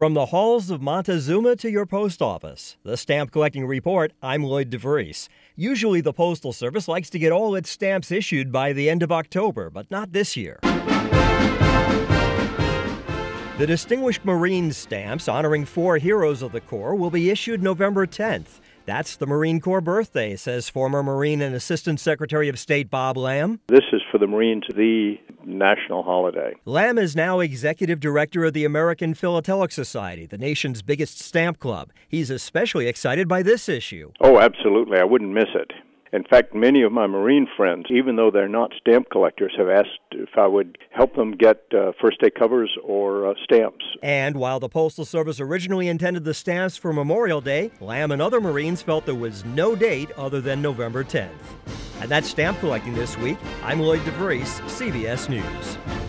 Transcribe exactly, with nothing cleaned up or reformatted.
From the halls of Montezuma to your post office, the Stamp Collecting Report, I'm Lloyd DeVries. Usually the Postal Service likes to get all its stamps issued by the end of October, but not this year. The Distinguished Marine stamps honoring four heroes of the Corps will be issued November tenth. That's the Marine Corps birthday, says former Marine and Assistant Secretary of State Bob Lamb. This is for the Marines the national holiday. Lamb is now Executive Director of the American Philatelic Society, the nation's biggest stamp club. He's especially excited by this issue. Oh, absolutely. I wouldn't miss it. In fact, many of my Marine friends, even though they're not stamp collectors, have asked if I would help them get uh, first day covers or uh, stamps. And while the Postal Service originally intended the stamps for Memorial Day, Lamb and other Marines felt there was no date other than November tenth. And that's stamp collecting this week. I'm Lloyd DeVries, C B S News.